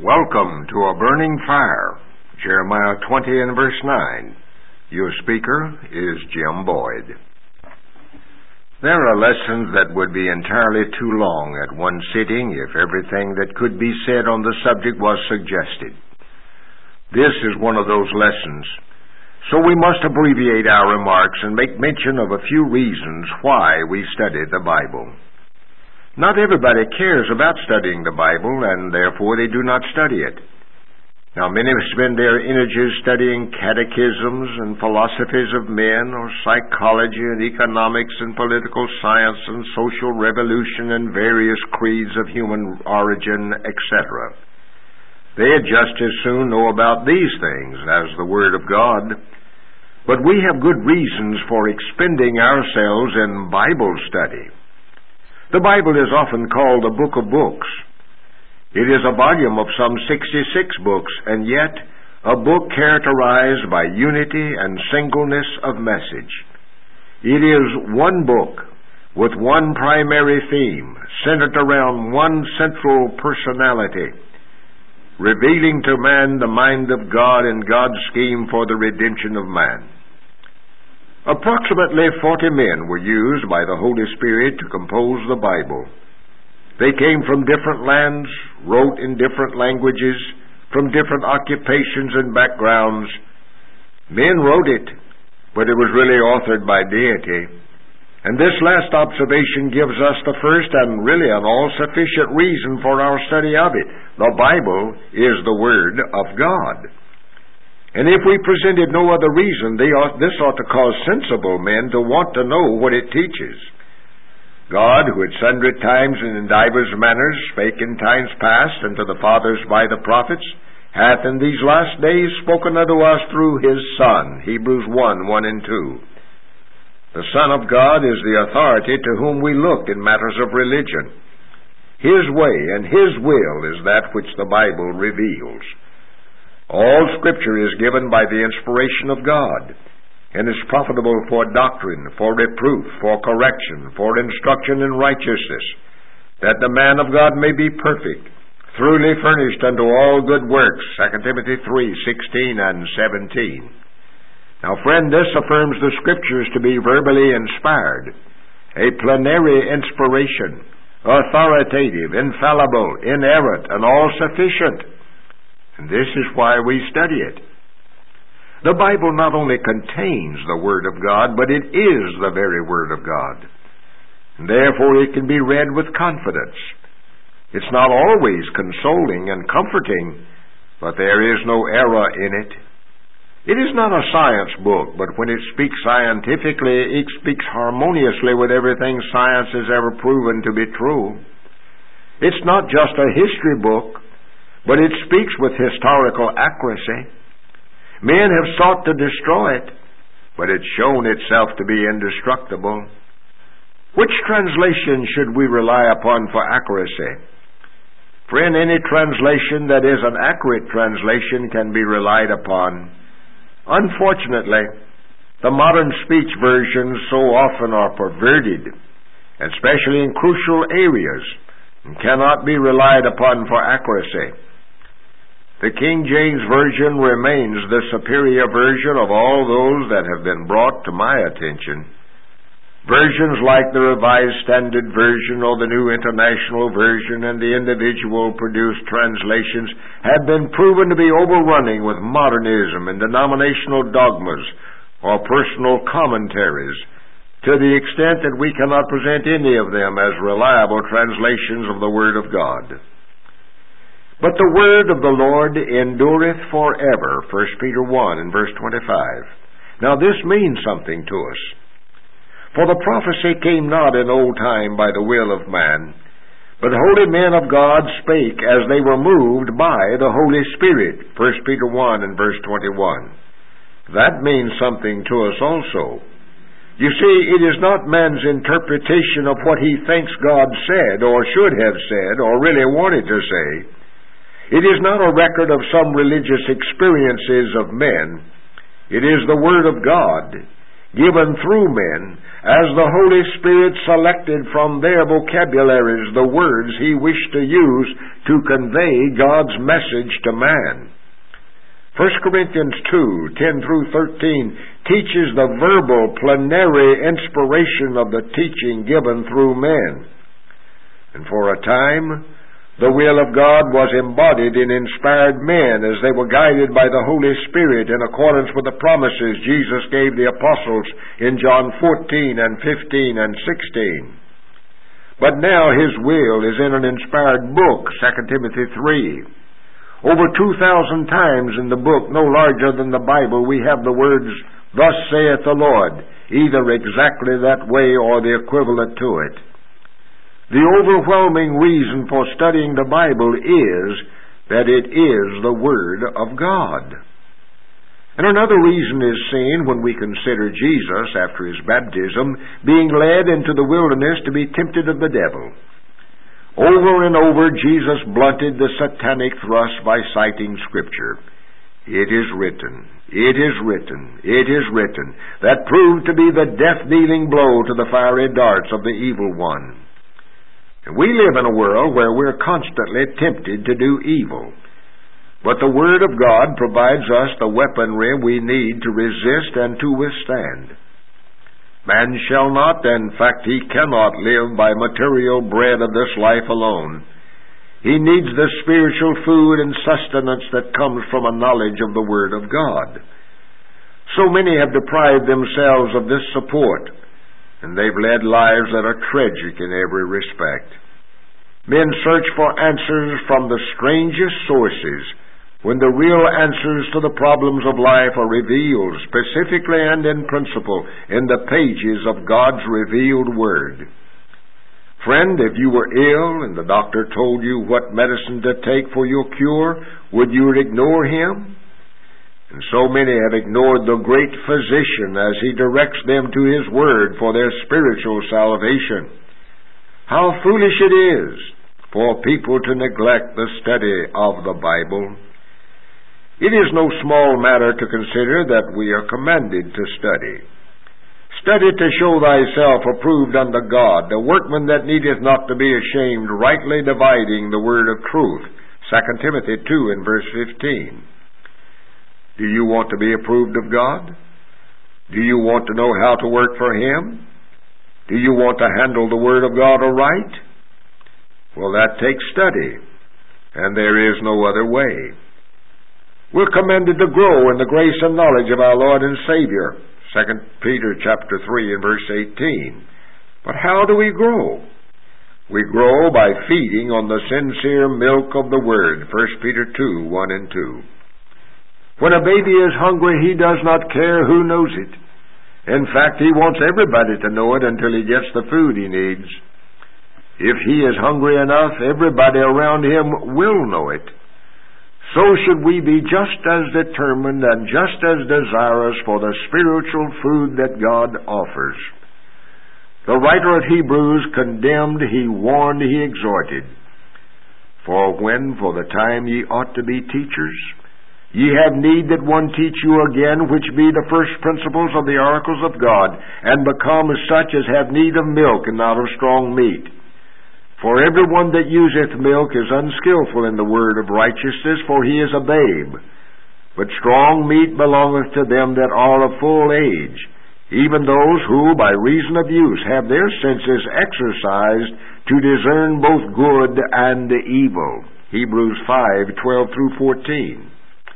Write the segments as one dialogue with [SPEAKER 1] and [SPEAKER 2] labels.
[SPEAKER 1] Welcome to A Burning Fire, Jeremiah 20 and verse 9. Your speaker is Jim Boyd. There are lessons that would be entirely too long at one sitting if everything that could be said on the subject was suggested. This is one of those lessons, so we must abbreviate our remarks and make mention of a few reasons why we study the Bible. Not everybody cares about studying the Bible, and therefore they do not study it. Now, many spend their energies studying catechisms and philosophies of men, or psychology and economics and political science and social revolution and various creeds of human origin, etc. They'd just as soon know about these things as the Word of God. But we have good reasons for expending ourselves in Bible study. The Bible is often called a book of books. It is a volume of some 66 books, and yet a book characterized by unity and singleness of message. It is one book with one primary theme, centered around one central personality, revealing to man the mind of God and God's scheme for the redemption of man. Approximately 40 men were used by the Holy Spirit to compose the Bible. They came from different lands, wrote in different languages, from different occupations and backgrounds. Men wrote it, but it was really authored by deity. And this last observation gives us the first and really an all-sufficient reason for our study of it. The Bible is the Word of God. And if we presented no other reason, this ought to cause sensible men to want to know what it teaches. God, who at sundry times and in divers manners spake in times past unto the fathers by the prophets, hath in these last days spoken unto us through His Son. Hebrews 1:1 and 2. The Son of God is the authority to whom we look in matters of religion. His way and His will is that which the Bible reveals. All Scripture is given by the inspiration of God, and is profitable for doctrine, for reproof, for correction, for instruction in righteousness, that the man of God may be perfect, thoroughly furnished unto all good works. 2 Timothy 3:16 and 17. Now, friend, this affirms the Scriptures to be verbally inspired, a plenary inspiration, authoritative, infallible, inerrant, and all-sufficient. And this is why we study it. The Bible not only contains the Word of God, but it is the very Word of God. And therefore it can be read with confidence. It's not always consoling and comforting, but there is no error in it. It is not a science book, but when it speaks scientifically, it speaks harmoniously with everything science has ever proven to be true. It's not just a history book, but it speaks with historical accuracy. Men have sought to destroy it, but it's shown itself to be indestructible. Which translation should we rely upon for accuracy? Friend, any translation that is an accurate translation can be relied upon. Unfortunately, the modern speech versions so often are perverted, especially in crucial areas, and cannot be relied upon for accuracy. The King James Version remains the superior version of all those that have been brought to my attention. Versions like the Revised Standard Version or the New International Version and the individual produced translations have been proven to be overrunning with modernism and denominational dogmas or personal commentaries, to the extent that we cannot present any of them as reliable translations of the Word of God. But the word of the Lord endureth forever, 1 Peter 1 and verse 25. Now this means something to us. For the prophecy came not in old time by the will of man, but holy men of God spake as they were moved by the Holy Spirit, 1 Peter 1 and verse 21. That means something to us also. You see, it is not man's interpretation of what he thinks God said or should have said or really wanted to say. It is not a record of some religious experiences of men. It is the Word of God, given through men, as the Holy Spirit selected from their vocabularies the words He wished to use to convey God's message to man. 1 Corinthians 2:10 through 13 teaches the verbal plenary inspiration of the teaching given through men. And for a time, the will of God was embodied in inspired men as they were guided by the Holy Spirit in accordance with the promises Jesus gave the apostles in John 14 and 15 and 16. But now His will is in an inspired book, 2 Timothy 3. Over 2,000 times in the book, no larger than the Bible, we have the words, "Thus saith the Lord," either exactly that way or the equivalent to it. The overwhelming reason for studying the Bible is that it is the Word of God. And another reason is seen when we consider Jesus, after His baptism, being led into the wilderness to be tempted of the devil. Over and over, Jesus blunted the satanic thrust by citing Scripture. "It is written, it is written, it is written," that proved to be the death-dealing blow to the fiery darts of the evil one. And we live in a world where we're constantly tempted to do evil. But the Word of God provides us the weaponry we need to resist and to withstand. Man shall not, in fact, he cannot live by material bread of this life alone. He needs the spiritual food and sustenance that comes from a knowledge of the Word of God. So many have deprived themselves of this support, and they've led lives that are tragic in every respect. Men search for answers from the strangest sources, when the real answers to the problems of life are revealed, specifically and in principle, in the pages of God's revealed Word. Friend, if you were ill and the doctor told you what medicine to take for your cure, would you ignore him? And so many have ignored the great physician as he directs them to His Word for their spiritual salvation. How foolish it is for people to neglect the study of the Bible. It is no small matter to consider that we are commanded to study. Study to show thyself approved unto God, the workman that needeth not to be ashamed, rightly dividing the word of truth. 2 Timothy 2 and verse 15. Do you want to be approved of God? Do you want to know how to work for Him? Do you want to handle the Word of God aright? Well, that takes study, and there is no other way. We're commanded to grow in the grace and knowledge of our Lord and Savior. 2 Peter chapter 3 and verse 18. But how do we grow? We grow by feeding on the sincere milk of the Word. 1 Peter 2, 1 and 2. When a baby is hungry, he does not care who knows it. In fact, he wants everybody to know it until he gets the food he needs. If he is hungry enough, everybody around him will know it. So should we be just as determined and just as desirous for the spiritual food that God offers. The writer of Hebrews condemned, he warned, he exhorted. For when for the time ye ought to be teachers, ye have need that one teach you again, which be the first principles of the oracles of God, and become as such as have need of milk and not of strong meat. For every one that useth milk is unskillful in the word of righteousness, for he is a babe. But strong meat belongeth to them that are of full age, even those who, by reason of use, have their senses exercised to discern both good and evil. Hebrews 5:12 through 14.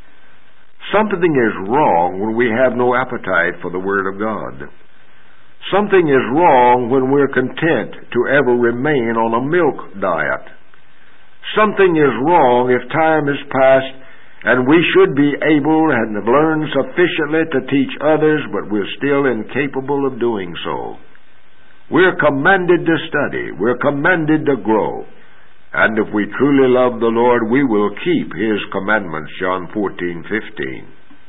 [SPEAKER 1] Something is wrong when we have no appetite for the Word of God. Something is wrong when we're content to ever remain on a milk diet. Something is wrong if time has passed and we should be able and have learned sufficiently to teach others, but we're still incapable of doing so. We're commanded to study. We're commanded to grow. And if we truly love the Lord, we will keep His commandments, John 14:15.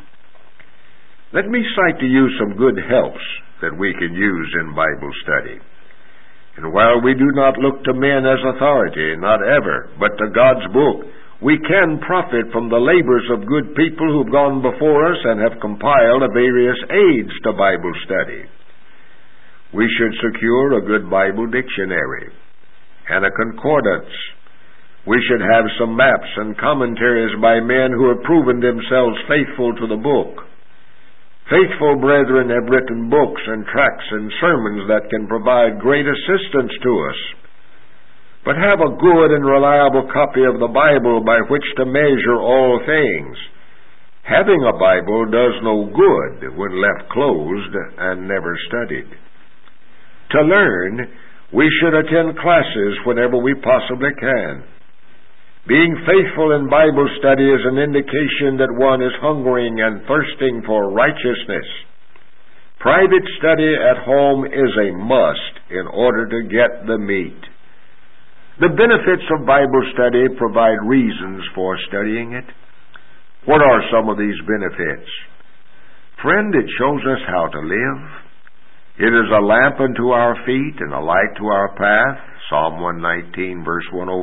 [SPEAKER 1] Let me cite to you some good helps that we can use in Bible study. And while we do not look to men as authority, not ever, but to God's book, we can profit from the labors of good people who've gone before us and have compiled various aids to Bible study. We should secure a good Bible dictionary and a concordance. We should have some maps and commentaries by men who have proven themselves faithful to the book. Faithful brethren have written books and tracts and sermons that can provide great assistance to us. But have a good and reliable copy of the Bible by which to measure all things. Having a Bible does no good when left closed and never studied. To learn, we should attend classes whenever we possibly can. Being faithful in Bible study is an indication that one is hungering and thirsting for righteousness. Private study at home is a must in order to get the meat. The benefits of Bible study provide reasons for studying it. What are some of these benefits? Friend, it shows us how to live. It is a lamp unto our feet and a light to our path, Psalm 119, verse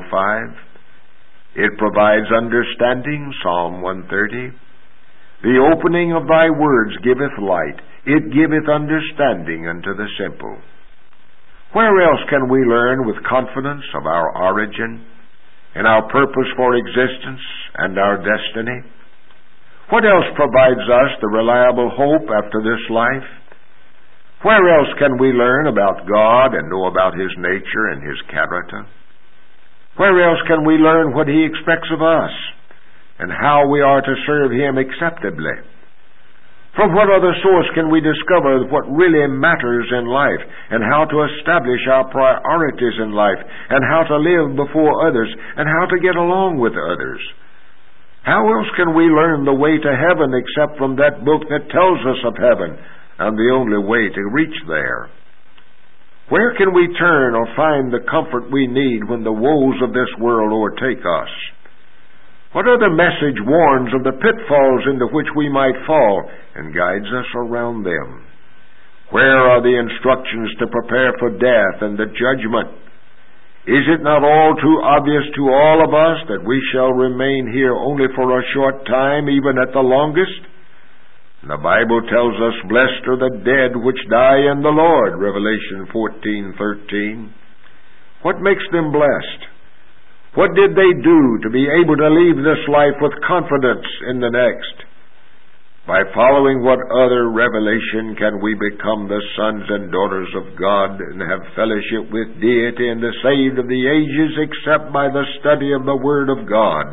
[SPEAKER 1] 105. It provides understanding, Psalm 130. The opening of thy words giveth light. It giveth understanding unto the simple. Where else can we learn with confidence of our origin and our purpose for existence and our destiny? What else provides us the reliable hope after this life? Where else can we learn about God and know about His nature and His character? Where else can we learn what He expects of us and how we are to serve Him acceptably? From what other source can we discover what really matters in life and how to establish our priorities in life and how to live before others and how to get along with others? How else can we learn the way to heaven except from that book that tells us of heaven and the only way to reach there? Where can we turn or find the comfort we need when the woes of this world overtake us? What other message warns of the pitfalls into which we might fall and guides us around them? Where are the instructions to prepare for death and the judgment? Is it not all too obvious to all of us that we shall remain here only for a short time, even at the longest? The Bible tells us, blessed are the dead which die in the Lord, Revelation 14:13. What makes them blessed? What did they do to be able to leave this life with confidence in the next? By following what other revelation can we become the sons and daughters of God and have fellowship with deity and the saved of the ages except by the study of the Word of God?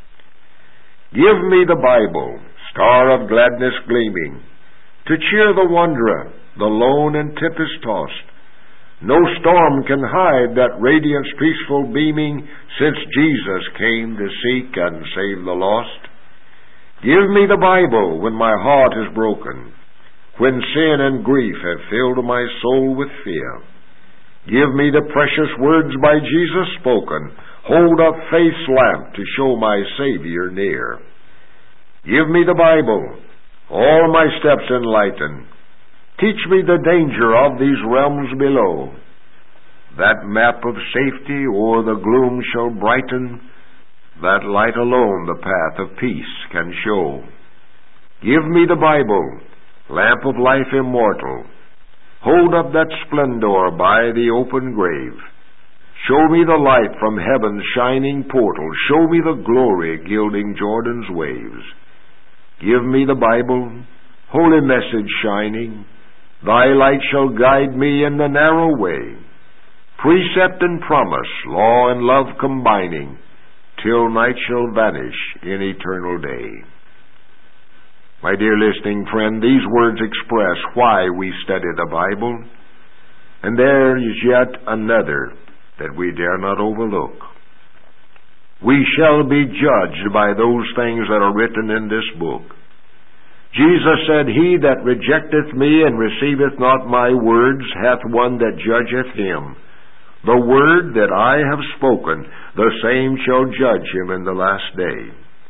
[SPEAKER 1] Give me the Bible, star of gladness gleaming, to cheer the wanderer, the lone and tempest-tossed. No storm can hide that radiance peaceful beaming since Jesus came to seek and save the lost. Give me the Bible when my heart is broken, when sin and grief have filled my soul with fear. Give me the precious words by Jesus spoken, hold up faith's lamp to show my Savior near. Give me the Bible, all my steps enlighten. Teach me the danger of these realms below. That map of safety o'er the gloom shall brighten. That light alone the path of peace can show. Give me the Bible, lamp of life immortal. Hold up that splendor by the open grave. Show me the light from heaven's shining portal. Show me the glory gilding Jordan's waves. Give me the Bible, holy message shining. Thy light shall guide me in the narrow way, precept and promise, law and love combining, till night shall vanish in eternal day. My dear listening friend, these words express why we study the Bible, and there is yet another that we dare not overlook. We shall be judged by those things that are written in this book. Jesus said, He that rejecteth me and receiveth not my words hath one that judgeth him. The word that I have spoken, the same shall judge him in the last day.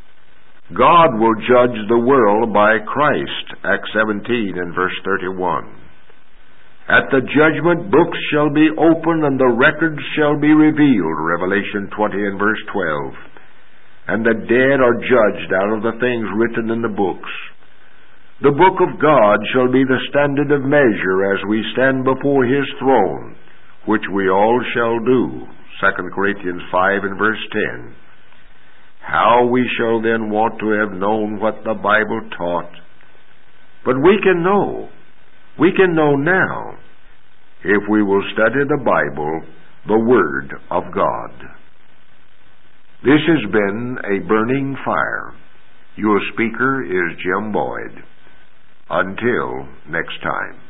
[SPEAKER 1] God will judge the world by Christ, Acts 17 and verse 31. At the judgment, books shall be opened and the records shall be revealed, Revelation 20 and verse 12. and the dead are judged out of the things written in the books. The book of God shall be the standard of measure as we stand before His throne, which we all shall do. 2 Corinthians 5 and verse 10. How we shall then want to have known what the Bible taught. But we can know. We can know now, if we will study the Bible, the Word of God. This has been A Burning Fire. Your speaker is Jim Boyd. Until next time.